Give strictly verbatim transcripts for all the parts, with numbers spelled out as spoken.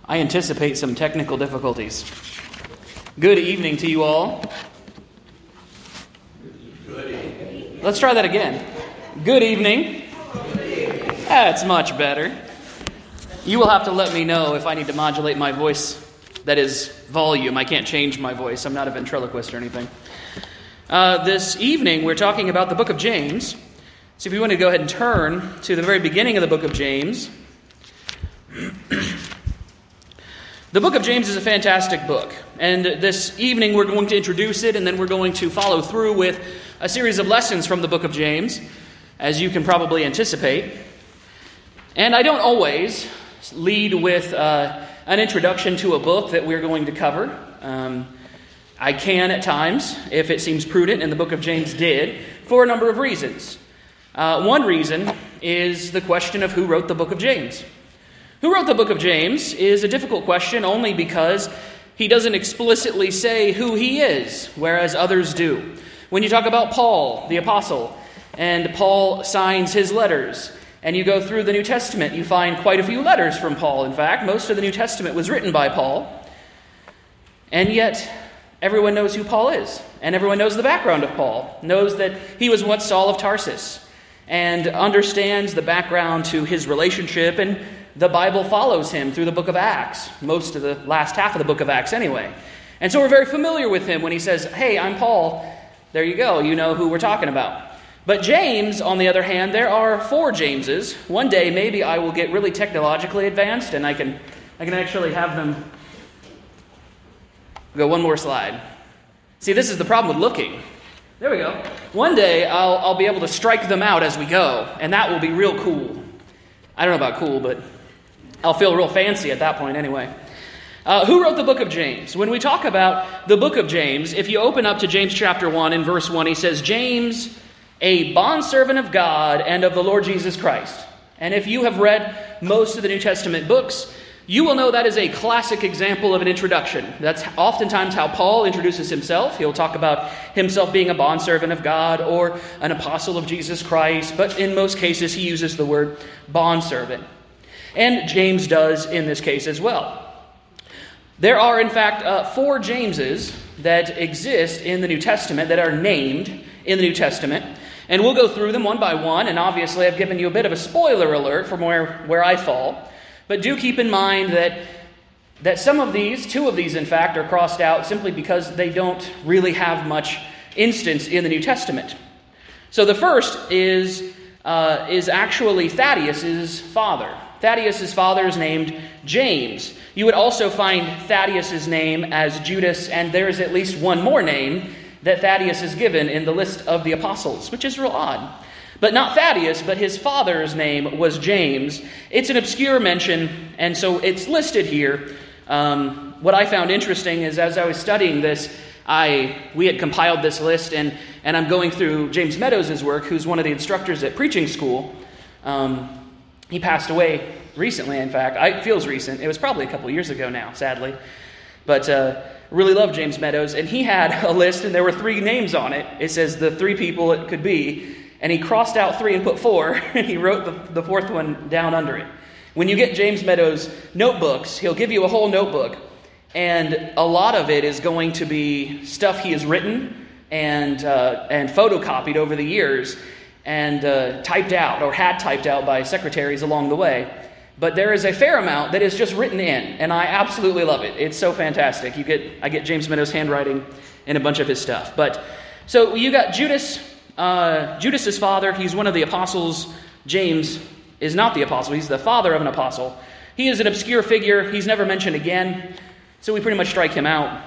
I anticipate some technical difficulties. Good evening to you all. Good evening. Let's try that again. Good evening. That's much better. You will have to let me know if I need to modulate my voice. That is volume. I can't change my voice. I'm not a ventriloquist or anything. Uh, this evening, we're talking about the book of James. So if you want to go ahead and turn to the very beginning of the book of James. The book of James is a fantastic book, and this evening we're going to introduce it, and then we're going to follow through with a series of lessons from the book of James, as you can probably anticipate. And I don't always lead with uh, an introduction to a book that we're going to cover. Um, I can at times, if it seems prudent, and the book of James did, for a number of reasons. Uh, one reason is the question of who wrote the book of James. Who wrote the book of James is a difficult question only because he doesn't explicitly say who he is, whereas others do. When you talk about Paul, the apostle, and Paul signs his letters, and you go through the New Testament, you find quite a few letters from Paul. In fact, most of the New Testament was written by Paul. And yet, everyone knows who Paul is, and everyone knows the background of Paul, knows that he was once Saul of Tarsus, and understands the background to his relationship, and the Bible follows him through the book of Acts, most of the last half of the book of Acts anyway. And so we're very familiar with him when he says, hey, I'm Paul. There you go. You know who we're talking about. But James, on the other hand, there are four Jameses. One day, maybe I will get really technologically advanced and I can I can actually have them go one more slide. See, this is the problem with looking. There we go. One day, I'll, I'll be able to strike them out as we go, and that will be real cool. I don't know about cool, but I'll feel real fancy at that point anyway. Uh, who wrote the book of James? When we talk about the book of James, if you open up to James chapter one in verse one, he says, James, a bondservant of God and of the Lord Jesus Christ. And if you have read most of the New Testament books, you will know that is a classic example of an introduction. That's oftentimes how Paul introduces himself. He'll talk about himself being a bondservant of God or an apostle of Jesus Christ, but in most cases he uses the word bondservant. And James does in this case as well. There are, in fact, uh, four Jameses that exist in the New Testament that are named in the New Testament. And we'll go through them one by one, and obviously I've given you a bit of a spoiler alert from where, where I fall. But do keep in mind that, that some of these, two of these in fact, are crossed out simply because they don't really have much instance in the New Testament. So the first is, uh, is actually Thaddeus' father. Thaddeus' father is named James. You would also find Thaddeus' name as Judas, and there is at least one more name that Thaddeus is given in the list of the apostles, which is real odd. But not Thaddeus, but his father's name was James. It's an obscure mention, and so it's listed here. Um, what I found interesting is as I was studying this, I we had compiled this list, and, and I'm going through James Meadows' work, who's one of the instructors at Preaching School. Um, he passed away recently, in fact. I, it feels recent. It was probably a couple years ago now, sadly. But uh, really love James Meadows, and he had a list, and there were three names on it. It says the three people it could be. And he crossed out three and put four, and he wrote the, the fourth one down under it. When you get James Meadows' notebooks, he'll give you a whole notebook, and a lot of it is going to be stuff he has written and uh, and photocopied over the years and uh, typed out or had typed out by secretaries along the way. But there is a fair amount that is just written in, and I absolutely love it. It's so fantastic. You get I get James Meadows' handwriting in a bunch of his stuff. But so you got Judas. Uh, Judas' father, he's one of the apostles. James is not the apostle. He's the father of an apostle. He is an obscure figure. He's never mentioned again. So we pretty much strike him out.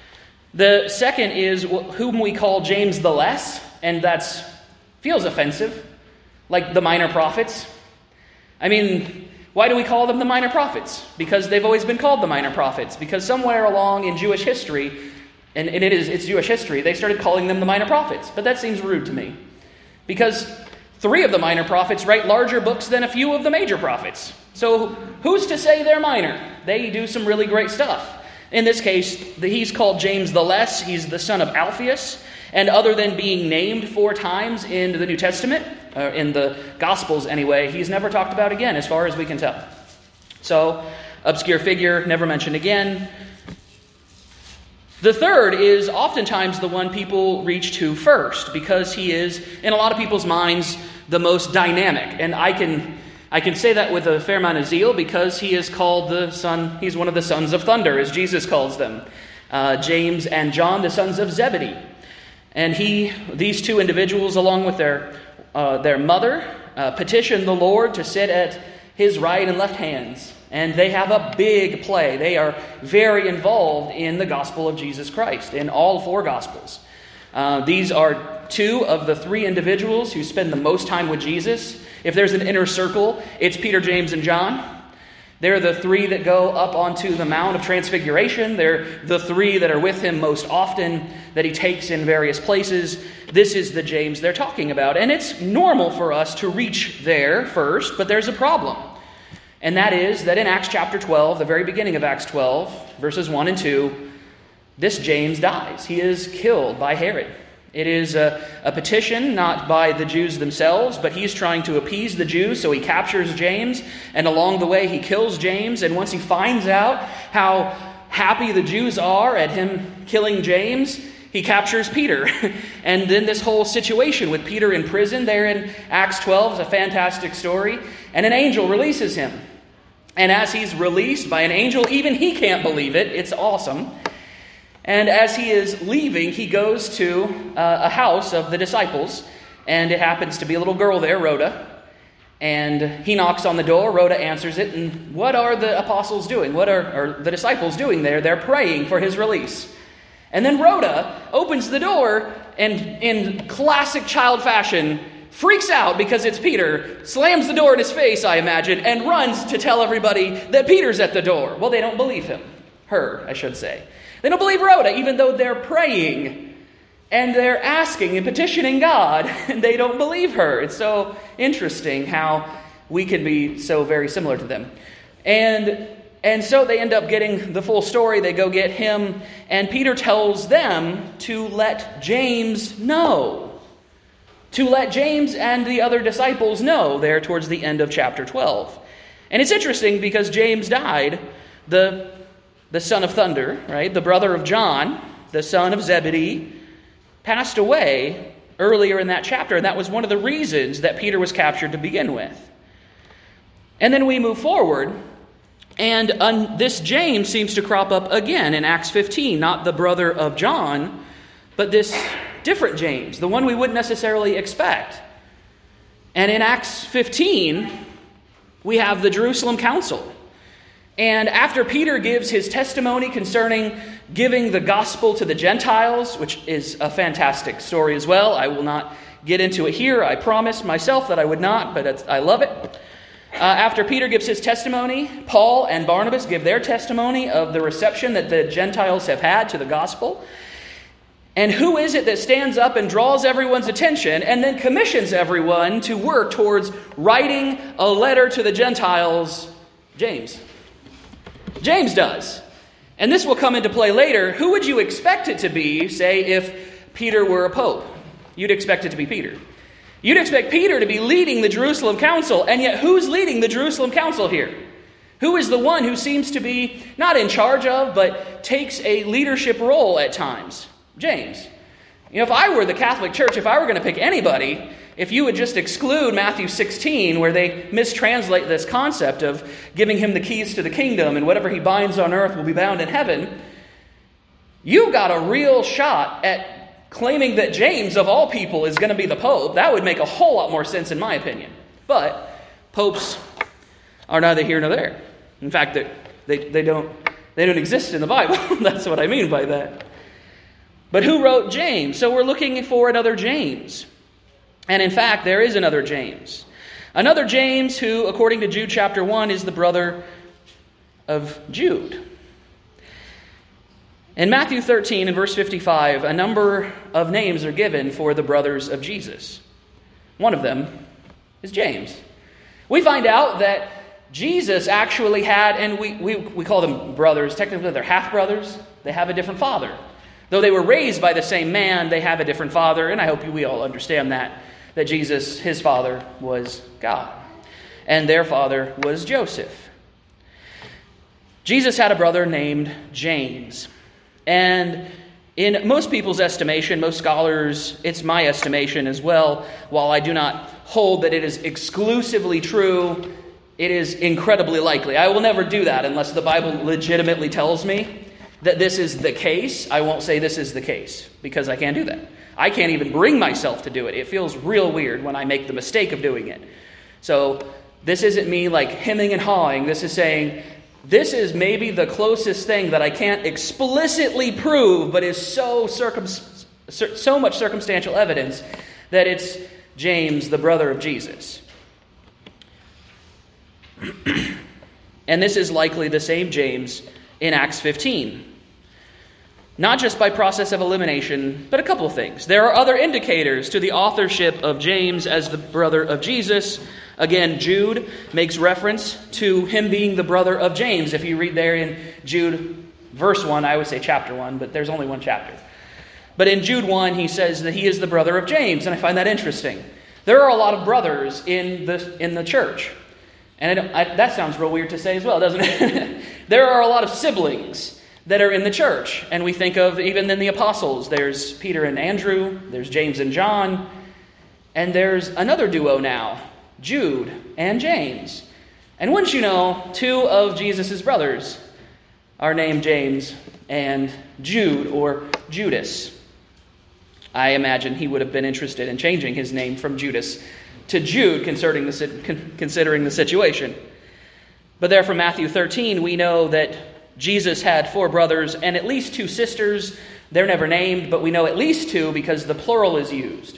The second is whom we call James the Less. And that's feels offensive. Like the minor prophets. I mean, why do we call them the minor prophets? Because they've always been called the minor prophets. Because somewhere along in Jewish history, And, and it is it's Jewish history, they started calling them the minor prophets. But that seems rude to me. Because three of the minor prophets write larger books than a few of the major prophets. So who's to say they're minor? They do some really great stuff. In this case, the, he's called James the Less. He's the son of Alphaeus. And other than being named four times in the New Testament, uh, in the Gospels anyway, he's never talked about again as far as we can tell. So obscure figure, never mentioned again. The third is oftentimes the one people reach to first, because he is, in a lot of people's minds, the most dynamic. And I can I can say that with a fair amount of zeal, because he is called the son, he's one of the sons of thunder, as Jesus calls them. Uh, James and John, the sons of Zebedee. And he, these two individuals, along with their uh, their mother, uh, petition the Lord to sit at his right and left hands. And they have a big play. They are very involved in the gospel of Jesus Christ, in all four gospels. Uh, these are two of the three individuals who spend the most time with Jesus. If there's an inner circle, it's Peter, James, and John. They're the three that go up onto the Mount of Transfiguration. They're the three that are with him most often, that he takes in various places. This is the James they're talking about. And it's normal for us to reach there first, but there's a problem. And that is that in Acts chapter twelve, the very beginning of Acts twelve, verses one and two, this James dies. He is killed by Herod. It is a, a petition not by the Jews themselves, but he's trying to appease the Jews, so he captures James, and along the way he kills James, and once he finds out how happy the Jews are at him killing James, he captures Peter. And then this whole situation with Peter in prison there in Acts twelve is a fantastic story, and an angel releases him. And as he's released by an angel, even he can't believe it. It's awesome. And as he is leaving, he goes to uh, a house of the disciples, and it happens to be a little girl there, Rhoda. And he knocks on the door, Rhoda answers it, and what are the apostles doing? What are, are the disciples doing there? They're praying for his release. And then Rhoda opens the door, and in classic child fashion, freaks out because it's Peter, slams the door in his face, I imagine, and runs to tell everybody that Peter's at the door. Well, they don't believe him. Her, I should say. They don't believe Rhoda, even though they're praying and they're asking and petitioning God, and they don't believe her. It's so interesting how we can be so very similar to them. And and so they end up getting the full story. They go get him, and Peter tells them to let James know. To let James and the other disciples know there towards the end of chapter twelve. And it's interesting because James died, the the son of thunder, right? The brother of John, the son of Zebedee, passed away earlier in that chapter. And that was one of the reasons that Peter was captured to begin with. And then we move forward, and um, this James seems to crop up again in Acts fifteen, not the brother of John, but this different James, the one we wouldn't necessarily expect. And in Acts fifteen, we have the Jerusalem Council. And after Peter gives his testimony concerning giving the gospel to the Gentiles, which is a fantastic story as well, I will not get into it here. I promised myself that I would not, but it's, I love it. Uh, after Peter gives his testimony, Paul and Barnabas give their testimony of the reception that the Gentiles have had to the gospel. And who is it that stands up and draws everyone's attention and then commissions everyone to work towards writing a letter to the Gentiles? James. James does. And this will come into play later. Who would you expect it to be, say, if Peter were a pope? You'd expect it to be Peter. You'd expect Peter to be leading the Jerusalem Council, and yet who's leading the Jerusalem Council here? Who is the one who seems to be not in charge of, but takes a leadership role at times? James. You know, if I were the Catholic Church, if I were going to pick anybody, if you would just exclude Matthew sixteen, where they mistranslate this concept of giving him the keys to the kingdom and whatever he binds on earth will be bound in heaven, you've got a real shot at claiming that James, of all people, is going to be the Pope. That would make a whole lot more sense in my opinion. But popes are neither here nor there. In fact, they, they, they, don't, they don't exist in the Bible. That's what I mean by that. But who wrote James? So we're looking for another James. And in fact, there is another James. Another James who, according to Jude chapter one, is the brother of Jude. In Matthew thirteen and verse fifty-five, a number of names are given for the brothers of Jesus. One of them is James. We find out that Jesus actually had, and we, we, we call them brothers, technically they're half-brothers. They have a different father. Though they were raised by the same man, they have a different father, and I hope we all understand that, that Jesus, his father, was God, and their father was Joseph. Jesus had a brother named James. And in most people's estimation, most scholars, it's my estimation as well, while I do not hold that it is exclusively true, it is incredibly likely. I will never do that unless the Bible legitimately tells me that this is the case. I won't say this is the case, because I can't do that. I can't even bring myself to do it. It feels real weird when I make the mistake of doing it. So this isn't me like hemming and hawing. This is saying, this is maybe the closest thing that I can't explicitly prove, but is so circum- so much circumstantial evidence that it's James, the brother of Jesus. And this is likely the same James in Acts fifteen. Not just by process of elimination, but a couple of things. There are other indicators to the authorship of James as the brother of Jesus. Again, Jude makes reference to him being the brother of James. If you read there in Jude, verse one, I would say chapter one, but there's only one chapter. But in Jude one, he says that he is the brother of James, and I find that interesting. There are a lot of brothers in the, in the church. And I I, that sounds real weird to say as well, doesn't it? There are a lot of siblings that are in the church. And we think of, even in the apostles, there's Peter and Andrew, there's James and John, and there's another duo now, Jude and James. And wouldn't you know, two of Jesus' brothers are named James and Jude, or Judas. I imagine he would have been interested in changing his name from Judas to Jude, considering the, considering the situation. But there from Matthew thirteen, we know that Jesus had four brothers and at least two sisters. They're never named, but we know at least two because the plural is used.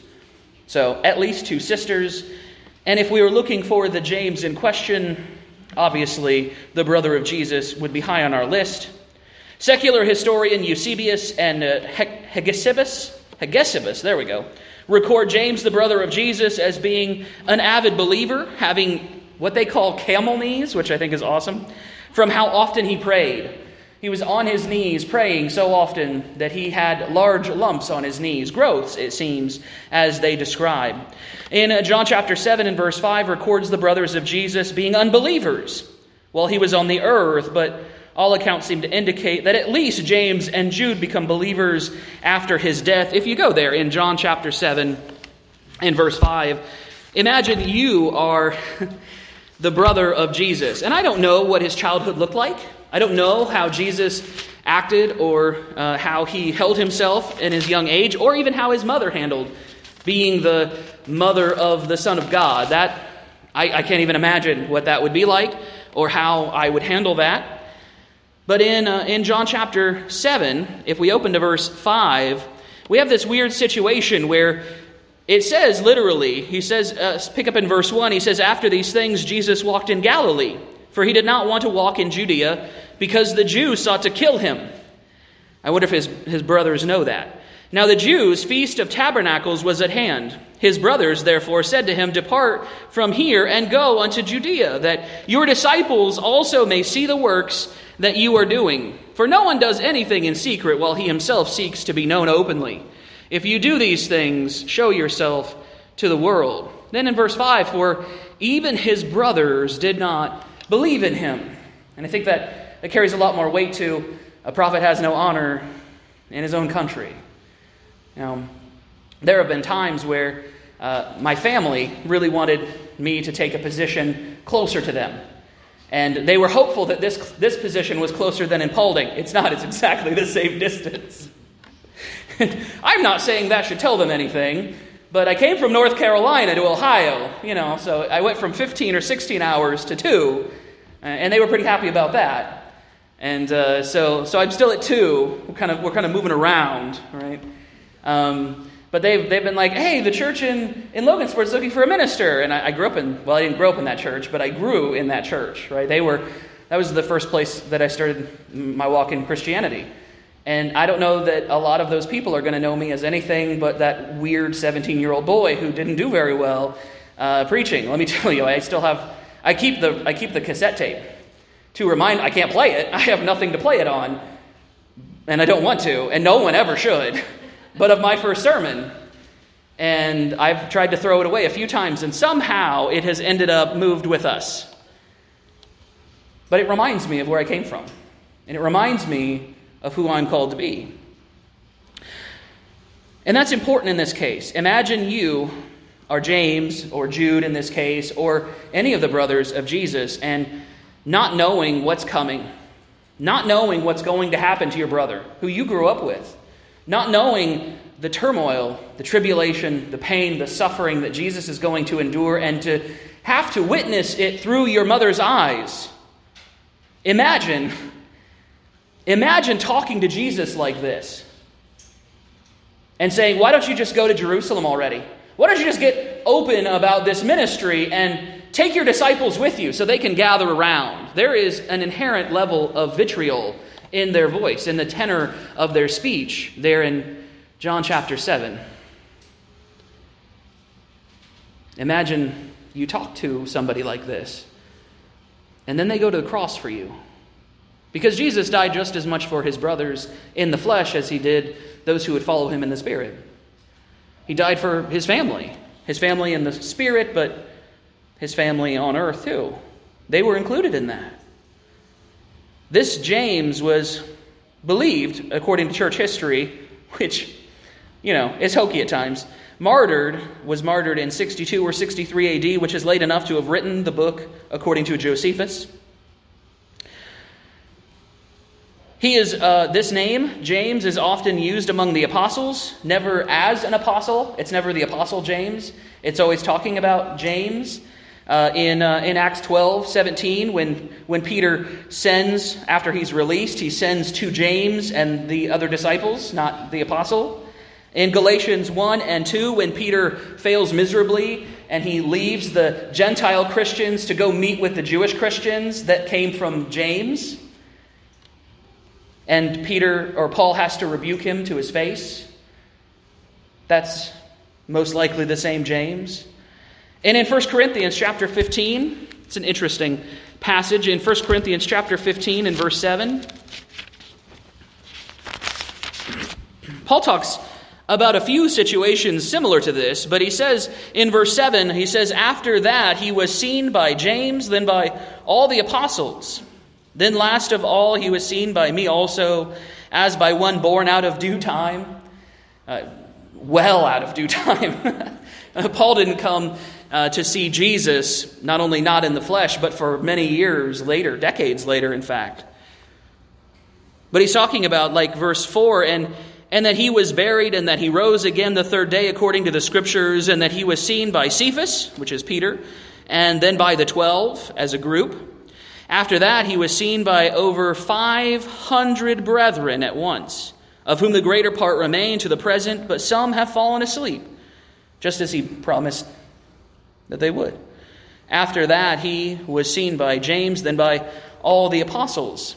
So at least two sisters. And if we were looking for the James in question, obviously the brother of Jesus would be high on our list. Secular historian Eusebius and uh, Hegesippus, Hegesippus, there we go, record James, the brother of Jesus, as being an avid believer, having what they call camel knees, which I think is awesome, from how often he prayed. He was on his knees praying so often that he had large lumps on his knees, growths, it seems, as they describe. In uh, John chapter seven and verse five records the brothers of Jesus being unbelievers while he was on the earth, but all accounts seem to indicate that at least James and Jude become believers after his death. If you go there in John chapter seven and verse five, imagine you are the brother of Jesus. And I don't know what his childhood looked like. I don't know how Jesus acted or uh, how he held himself in his young age, or even how his mother handled being the mother of the Son of God. That I, I can't even imagine what that would be like or how I would handle that. But in uh, in John chapter seven, if we open to verse five, we have this weird situation where it says literally, he says, uh, pick up in verse one, he says, after these things Jesus walked in Galilee, for he did not want to walk in Judea because the Jews sought to kill him. I wonder if his, his brothers know that. Now the Jews' feast of tabernacles was at hand. His brothers therefore said to him, depart from here and go unto Judea, that your disciples also may see the works that you are doing. For no one does anything in secret while he himself seeks to be known openly. If you do these things, show yourself to the world. Then in verse five, for even his brothers did not believe in him. And I think that, that carries a lot more weight to a prophet has no honor in his own country. Now, there have been times where uh, my family really wanted me to take a position closer to them. And they were hopeful that this, this position was closer than in Paulding. It's not. It's exactly the same distance. I'm not saying that should tell them anything, but I came from North Carolina to Ohio, you know, so I went from fifteen or sixteen hours to two, and they were pretty happy about that. And uh, so so I'm still at two. We're kind of, we're kind of moving around, right? Um, but they've, they've been like, hey, the church in, in Logansport is looking for a minister. And I, I grew up in, well, I didn't grow up in that church, but I grew in that church, right? They were, that was the first place that I started my walk in Christianity. And I don't know that a lot of those people are going to know me as anything but that weird seventeen-year-old boy who didn't do very well uh, preaching. Let me tell you, I still have, I keep the I keep the cassette tape to remind, I can't play it. I have nothing to play it on, and I don't want to, and no one ever should, but of my first sermon. And I've tried to throw it away a few times, and somehow it has ended up moved with us. But it reminds me of where I came from. And it reminds me of who I'm called to be. And that's important in this case. Imagine you are James or Jude in this case, or any of the brothers of Jesus, and not knowing what's coming, not knowing what's going to happen to your brother, who you grew up with, not knowing the turmoil, the tribulation, the pain, the suffering that Jesus is going to endure, and to have to witness it through your mother's eyes. Imagine, imagine talking to Jesus like this and saying, why don't you just go to Jerusalem already? Why don't you just get open about this ministry and take your disciples with you so they can gather around? There is an inherent level of vitriol in their voice, in the tenor of their speech there in John chapter seven. Imagine you talk to somebody like this, and then they go to the cross for you. Because Jesus died just as much for his brothers in the flesh as he did those who would follow him in the spirit. He died for his family. His family in the spirit, but his family on earth too. They were included in that. This James was believed, according to church history, which, you know, is hokey at times, martyred, was martyred in sixty-two or sixty-three A D, which is late enough to have written the book according to Josephus. He is, uh, this name, James, is often used among the apostles, never as an apostle. It's never the apostle James. It's always talking about James. Uh, in uh, in Acts twelve seventeen, when, when Peter sends, after he's released, he sends to James and the other disciples, not the apostle. In Galatians one and two, when Peter fails miserably and he leaves the Gentile Christians to go meet with the Jewish Christians that came from James, and Peter or Paul has to rebuke him to his face, that's most likely the same James. And in First Corinthians chapter fifteen, it's an interesting passage. In First Corinthians chapter fifteen and verse seven, Paul talks about a few situations similar to this, but he says in verse seven, he says, after that he was seen by James, then by all the apostles. Then last of all he was seen by me also, as by one born out of due time. Uh, well out of due time. Paul didn't come uh, to see Jesus, not only not in the flesh, but for many years later, decades later, in fact. But he's talking about, like verse four, and and that he was buried, and that he rose again the third day according to the Scriptures, and that he was seen by Cephas, which is Peter, and then by the twelve as a group. After that, he was seen by over five hundred brethren at once, of whom the greater part remain to the present, but some have fallen asleep, just as he promised that they would. After that, he was seen by James, then by all the apostles.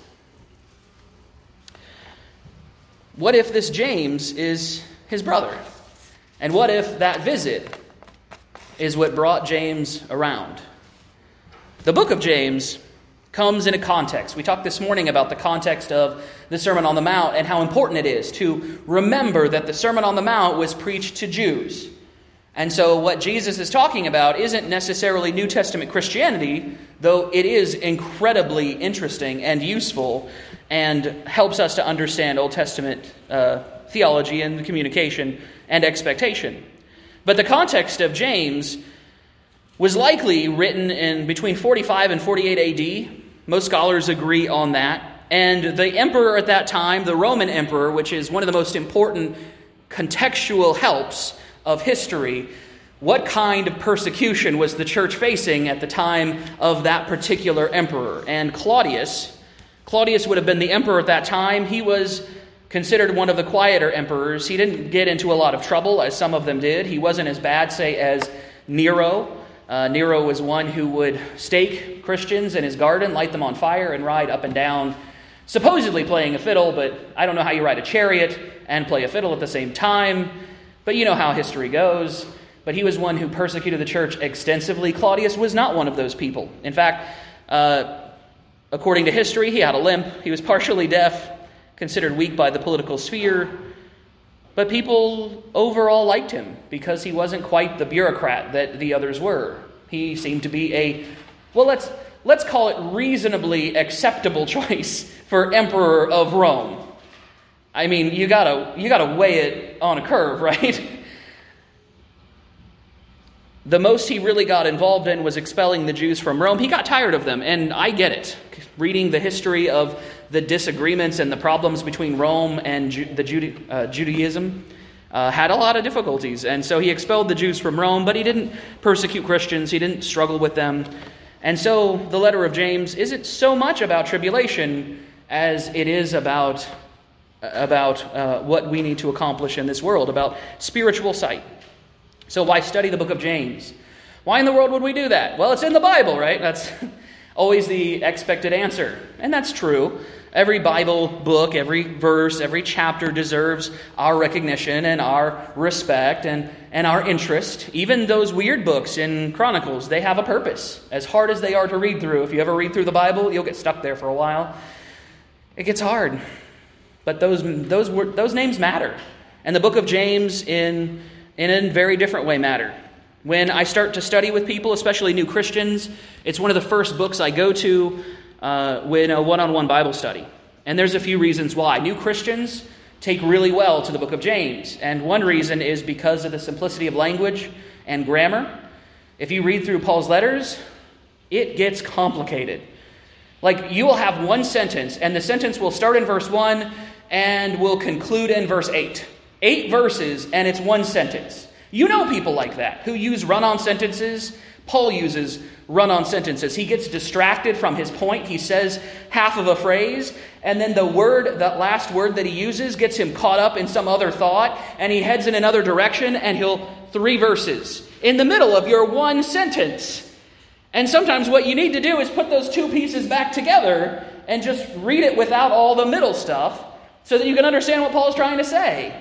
What if this James is his brother? And what if that visit is what brought James around? The book of James comes in a context. We talked this morning about the context of the Sermon on the Mount and how important it is to remember that the Sermon on the Mount was preached to Jews. And so what Jesus is talking about isn't necessarily New Testament Christianity, though it is incredibly interesting and useful and helps us to understand Old Testament uh, theology and communication and expectation. But the context of James was likely written in between forty-five and forty-eight A D. Most scholars agree on that. And the emperor at that time, the Roman emperor, which is one of the most important contextual helps of history, what kind of persecution was the church facing at the time of that particular emperor? And Claudius, Claudius would have been the emperor at that time. He was considered one of the quieter emperors. He didn't get into a lot of trouble, as some of them did. He wasn't as bad, say, as Nero. Uh, Nero was one who would stake Christians in his garden, light them on fire, and ride up and down, supposedly playing a fiddle, but I don't know how you ride a chariot and play a fiddle at the same time. But you know how history goes. But he was one who persecuted the church extensively. Claudius was not one of those people. In fact, uh, according to history, he had a limp. He was partially deaf, considered weak by the political sphere. But people overall liked him because he wasn't quite the bureaucrat that the others were. He seemed to be a, well, let's let's call it reasonably acceptable choice for emperor of Rome. I mean, you gotta you gotta weigh it on a curve, right? The most he really got involved in was expelling the Jews from Rome. He got tired of them, and I get it. Reading the history of the disagreements and the problems between Rome and Ju- the Jude- uh, Judaism uh, had a lot of difficulties. And so he expelled the Jews from Rome, but he didn't persecute Christians. He didn't struggle with them. And so the letter of James isn't so much about tribulation as it is about, about uh, what we need to accomplish in this world, about spiritual sight. So why study the book of James? Why in the world would we do that? Well, it's in the Bible, right? That's always the expected answer. And that's true. Every Bible book, every verse, every chapter deserves our recognition and our respect and, and our interest. Even those weird books in Chronicles, they have a purpose. As hard as they are to read through, if you ever read through the Bible, you'll get stuck there for a while. It gets hard. But those, those, those names matter. And the book of James in... in a very different way matter. When I start to study with people, especially new Christians, it's one of the first books I go to uh, when a one-on-one Bible study. And there's a few reasons why. New Christians take really well to the book of James. And one reason is because of the simplicity of language and grammar. If you read through Paul's letters, it gets complicated. Like, you will have one sentence, and the sentence will start in verse one and will conclude in verse eight. Eight verses, and it's one sentence. You know people like that, who use run-on sentences. Paul uses run-on sentences. He gets distracted from his point. He says half of a phrase, and then the word, that last word that he uses, gets him caught up in some other thought, and he heads in another direction, and he'll three verses in the middle of your one sentence. And sometimes what you need to do is put those two pieces back together and just read it without all the middle stuff so that you can understand what Paul's trying to say.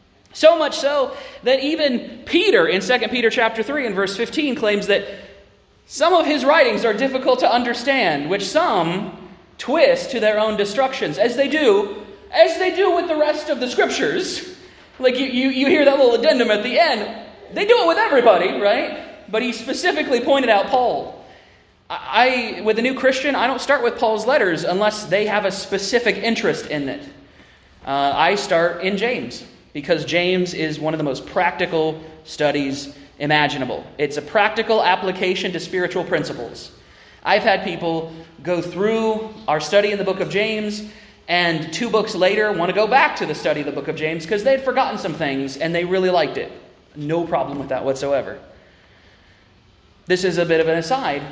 So much so that even Peter in Second Peter chapter three and verse fifteen claims that some of his writings are difficult to understand, which some twist to their own destructions, as they do, as they do with the rest of the scriptures. Like you, you, you hear that little addendum at the end. They do it with everybody, right? But he specifically pointed out Paul. I, I with a new Christian, I don't start with Paul's letters unless they have a specific interest in it. Uh, I start in James, because James is one of the most practical studies imaginable. It's a practical application to spiritual principles. I've had people go through our study in the book of James, and two books later want to go back to the study of the book of James because they'd forgotten some things and they really liked it. No problem with that whatsoever. This is a bit of an aside.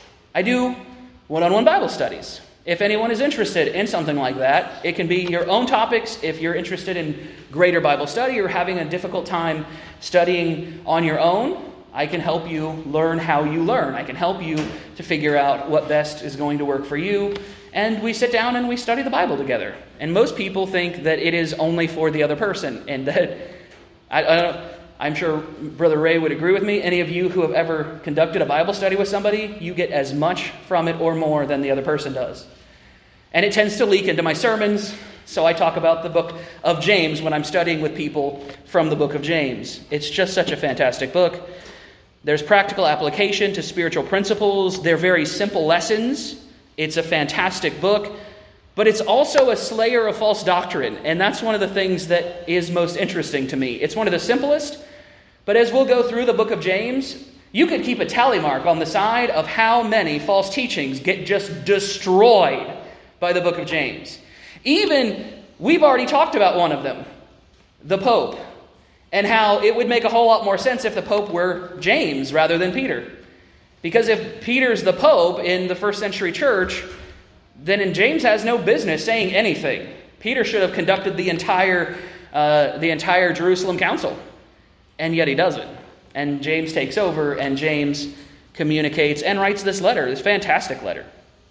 I do one-on-one Bible studies. If anyone is interested in something like that, it can be your own topics. If you're interested in greater Bible study or having a difficult time studying on your own, I can help you learn how you learn. I can help you to figure out what best is going to work for you. And we sit down and we study the Bible together. And most people think that it is only for the other person. And that, I, I don't, I'm sure Brother Ray would agree with me. Any of you who have ever conducted a Bible study with somebody, you get as much from it or more than the other person does. And it tends to leak into my sermons, so I talk about the book of James when I'm studying with people from the book of James. It's just such a fantastic book. There's practical application to spiritual principles. They're very simple lessons. It's a fantastic book, but it's also a slayer of false doctrine, and that's one of the things that is most interesting to me. It's one of the simplest, but as we'll go through the book of James, you could keep a tally mark on the side of how many false teachings get just destroyed by the book of James. Even, we've already talked about one of them, the Pope, and how it would make a whole lot more sense if the Pope were James rather than Peter. Because if Peter's the Pope in the first century church, then James has no business saying anything. Peter should have conducted the entire uh, the entire Jerusalem council, and yet he doesn't. And James takes over, and James communicates and writes this letter, this fantastic letter.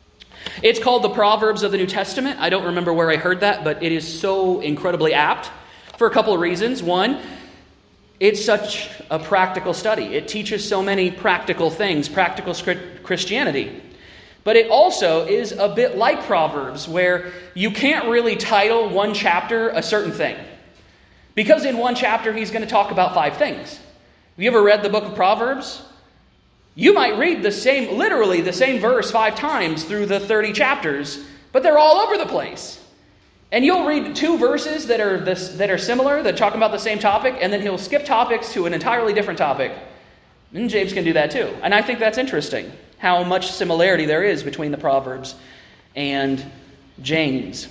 It's called the Proverbs of the New Testament. I don't remember where I heard that, but it is so incredibly apt for a couple of reasons. One, it's such a practical study. It teaches so many practical things, practical Christianity. But it also is a bit like Proverbs, where you can't really title one chapter a certain thing. Because in one chapter, he's going to talk about five things. Have you ever read the book of Proverbs? You might read the same, literally the same verse five times through the thirty chapters, but they're all over the place. And you'll read two verses that are this, that are similar, that talk about the same topic, and then he'll skip topics to an entirely different topic. And James can do that too. And I think that's interesting, how much similarity there is between the Proverbs and James.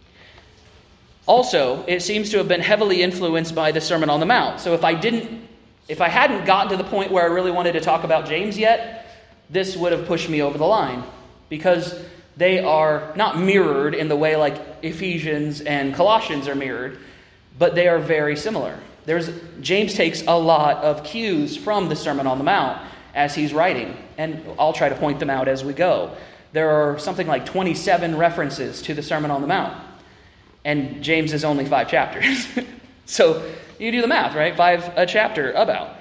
Also, it seems to have been heavily influenced by the Sermon on the Mount. So if I didn't, if I hadn't gotten to the point where I really wanted to talk about James yet, this would have pushed me over the line, because they are not mirrored in the way like Ephesians and Colossians are mirrored, but they are very similar. There's James takes a lot of cues from the Sermon on the Mount as he's writing, and I'll try to point them out as we go. There are something like twenty-seven references to the Sermon on the Mount, and James is only five chapters. So you do the math, right? Five a chapter about.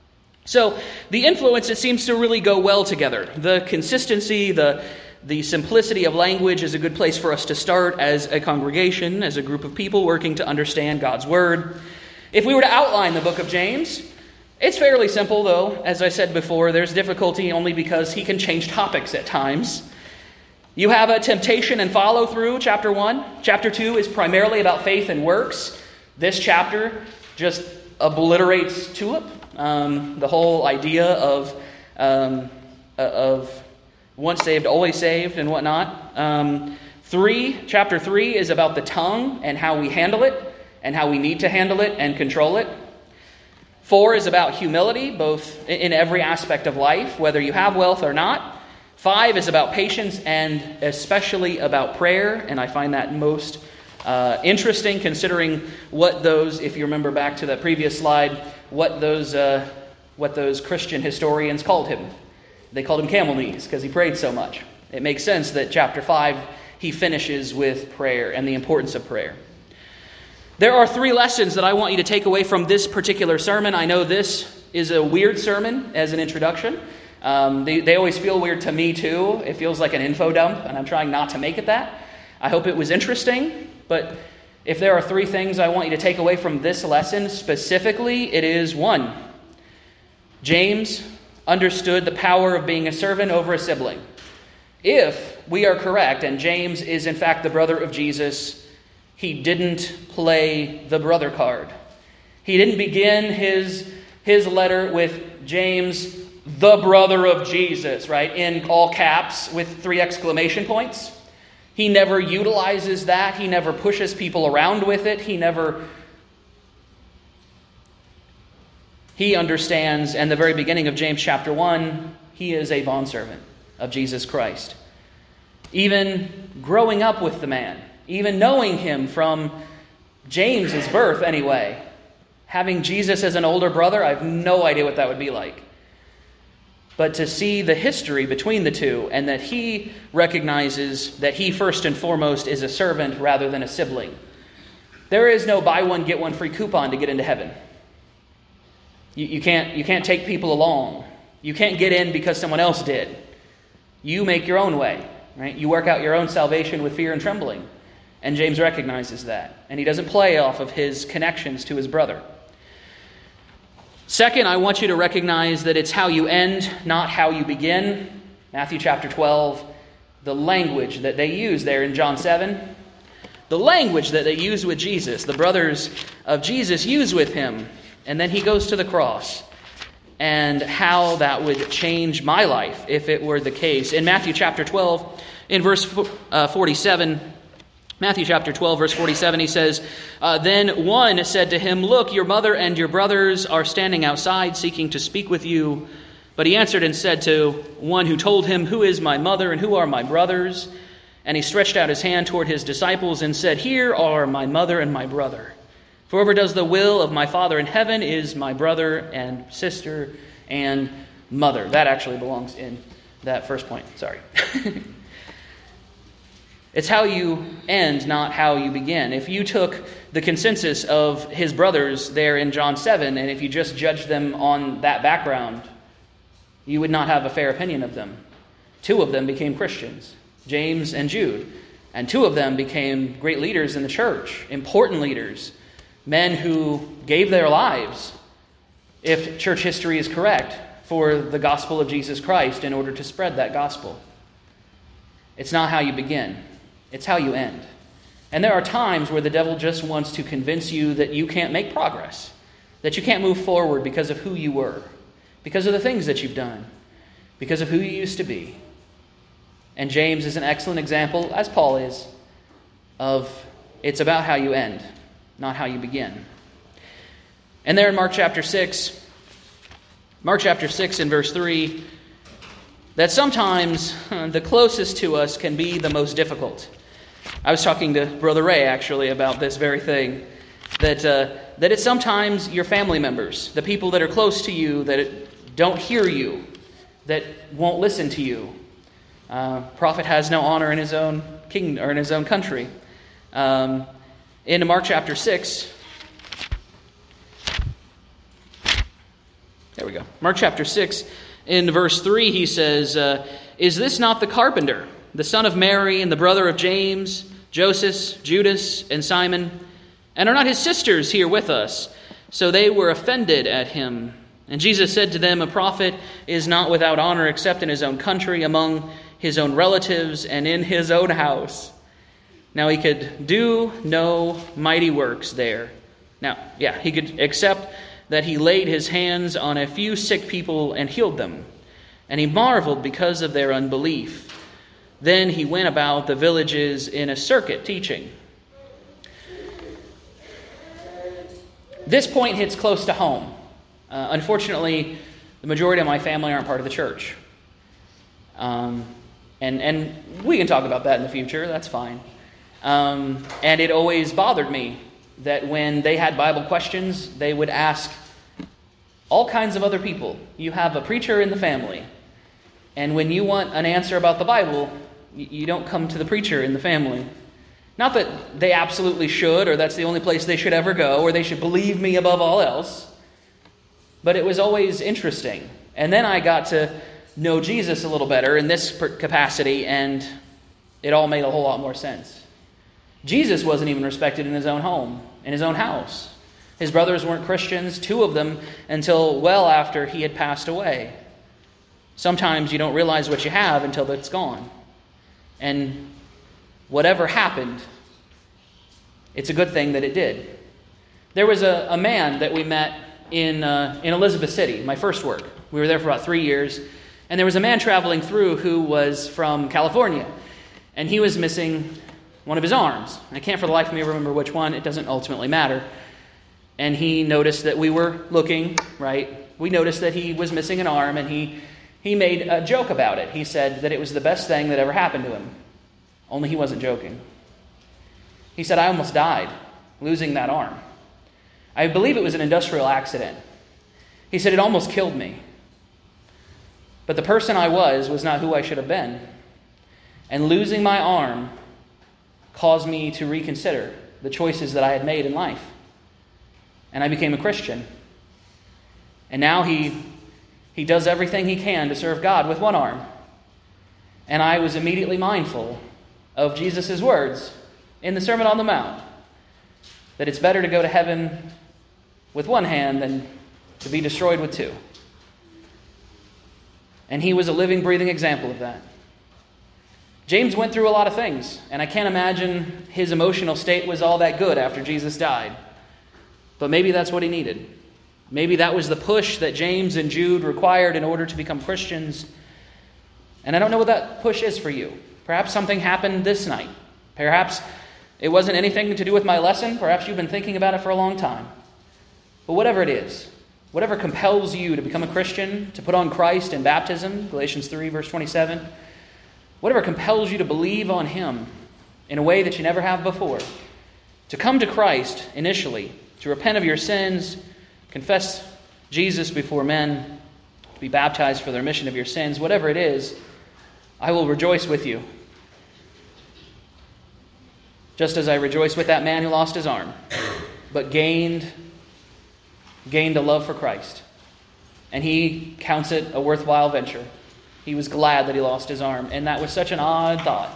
So the influence, it seems to really go well together. The consistency, the The simplicity of language is a good place for us to start as a congregation, as a group of people working to understand God's Word. If we were to outline the book of James, it's fairly simple, though. As I said before, there's difficulty only because he can change topics at times. You have a temptation and follow-through, chapter one. Chapter two is primarily about faith and works. This chapter just obliterates tulip, um, the whole idea of um, of once saved, always saved, and whatnot. Um, three, chapter three is about the tongue and how we handle it, and how we need to handle it and control it. Four is about humility, both in every aspect of life, whether you have wealth or not. Five is about patience, and especially about prayer, and I find that most uh, interesting, considering what those, if you remember back to the previous slide, what those uh, what those Christian historians called him. They called him camel knees because he prayed so much. It makes sense that chapter five, he finishes with prayer and the importance of prayer. There are three lessons that I want you to take away from this particular sermon. I know this is a weird sermon as an introduction. Um, they, they always feel weird to me too. It feels like an info dump, and I'm trying not to make it that. I hope it was interesting, but if there are three things I want you to take away from this lesson specifically, it is one, James understood the power of being a servant over a sibling. If we are correct, and James is in fact the brother of Jesus, he didn't play the brother card. He didn't begin his, his letter with James, the brother of Jesus, right, in all caps with three exclamation points. He never utilizes that. He never pushes people around with it. He never... He understands, and the very beginning of James chapter one, he is a bondservant of Jesus Christ. Even growing up with the man, even knowing him from James's birth anyway, having Jesus as an older brother, I have no idea what that would be like. But to see the history between the two, and that he recognizes that he first and foremost is a servant rather than a sibling. There is no buy one, get one free coupon to get into heaven. You, you can't you can't take people along. You can't get in because someone else did. You make your own way, right? You work out your own salvation with fear and trembling. And James recognizes that. And he doesn't play off of his connections to his brother. Second, I want you to recognize that it's how you end, not how you begin. Matthew chapter twelve, the language that they use there in John seven, the language that they use with Jesus, the brothers of Jesus use with him, and then he goes to the cross, and how that would change my life if it were the case. In Matthew chapter twelve, in verse forty-seven, Matthew chapter twelve, verse forty-seven, he says, uh, Then one said to him, Look, your mother and your brothers are standing outside seeking to speak with you. But he answered and said to one who told him, Who is my mother and who are my brothers? And he stretched out his hand toward his disciples and said, Here are my mother and my brother. For whoever does the will of my Father in heaven is my brother and sister and mother. That actually belongs in that first point. Sorry. It's how you end, not how you begin. If you took the consensus of his brothers there in John seven, and if you just judged them on that background, you would not have a fair opinion of them. Two of them became Christians, James and Jude. And two of them became great leaders in the church, important leaders. Men who gave their lives, if church history is correct, for the gospel of Jesus Christ in order to spread that gospel. It's not how you begin. It's how you end. And there are times where the devil just wants to convince you that you can't make progress, that you can't move forward because of who you were, because of the things that you've done, because of who you used to be. And James is an excellent example, as Paul is, of it's about how you end, not how you begin. And there in Mark chapter six, Mark chapter six and verse three, that sometimes the closest to us can be the most difficult. I was talking to Brother Ray, actually, about this very thing, that uh, that it's sometimes your family members, the people that are close to you, that don't hear you, that won't listen to you. Uh, prophet has no honor in his own kingdom or in his own country. Um, in Mark chapter six, there we go. Mark chapter six, in verse three, he says, uh, "Is this not the carpenter, the son of Mary, and the brother of James, Joseph, Judas, and Simon? And are not his sisters here with us?" So they were offended at him. And Jesus said to them, "A prophet is not without honor except in his own country, among his own relatives, and in his own house." Now he could do no mighty works there. Now, yeah, he could accept that he laid his hands on a few sick people and healed them. And he marveled because of their unbelief. Then he went about the villages in a circuit teaching. This point hits close to home. Uh, unfortunately, the majority of my family aren't part of the church. Um, and, and we can talk about that in the future. That's fine. Um, and it always bothered me that when they had Bible questions, they would ask all kinds of other people. You have a preacher in the family. And when you want an answer about the Bible, you don't come to the preacher in the family. Not that they absolutely should, or that's the only place they should ever go, or they should believe me above all else. But it was always interesting. And then I got to know Jesus a little better in this capacity, and it all made a whole lot more sense. Jesus wasn't even respected in his own home, in his own house. His brothers weren't Christians, two of them, until well after he had passed away. Sometimes you don't realize what you have until it's gone. And whatever happened, it's a good thing that it did. There was a, a man that we met in uh, in Elizabeth City, my first work. We were there for about three years. And there was a man traveling through who was from California. And he was missing one of his arms. I can't for the life of me remember which one. It doesn't ultimately matter. And he noticed that we were looking, right? We noticed that he was missing an arm, and he, he made a joke about it. He said that it was the best thing that ever happened to him. Only he wasn't joking. He said, "I almost died losing that arm. I believe it was an industrial accident." He said, "It almost killed me. But the person I was was not who I should have been. And losing my arm caused me to reconsider the choices that I had made in life. And I became a Christian. And now he he does everything he can to serve God with one arm." And I was immediately mindful of Jesus' words in the Sermon on the Mount, that it's better to go to heaven with one hand than to be destroyed with two. And he was a living, breathing example of that. James went through a lot of things, and I can't imagine his emotional state was all that good after Jesus died. But maybe that's what he needed. Maybe that was the push that James and Jude required in order to become Christians. And I don't know what that push is for you. Perhaps something happened this night. Perhaps it wasn't anything to do with my lesson. Perhaps you've been thinking about it for a long time. But whatever it is, whatever compels you to become a Christian, to put on Christ in baptism, Galatians three, verse twenty-seven, whatever compels you to believe on him in a way that you never have before, to come to Christ initially, to repent of your sins, confess Jesus before men, be baptized for the remission of your sins, whatever it is, I will rejoice with you. Just as I rejoice with that man who lost his arm, but gained, gained a love for Christ. And he counts it a worthwhile venture. He was glad that he lost his arm, and that was such an odd thought.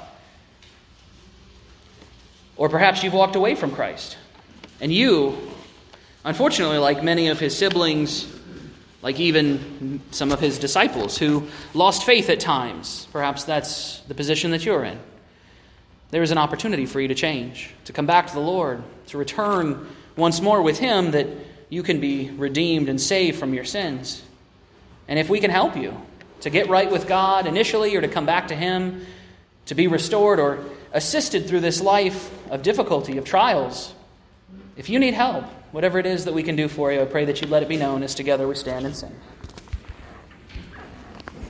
Or perhaps you've walked away from Christ, and you, unfortunately, like many of his siblings, like even some of his disciples who lost faith at times. Perhaps that's the position that you're in. There is an opportunity for you to change, to come back to the Lord, to return once more with Him, that you can be redeemed and saved from your sins. And if we can help you to get right with God initially, or to come back to Him, to be restored or assisted through this life of difficulty, of trials, if you need help, whatever it is that we can do for you, I pray that you let it be known as together we stand and sing.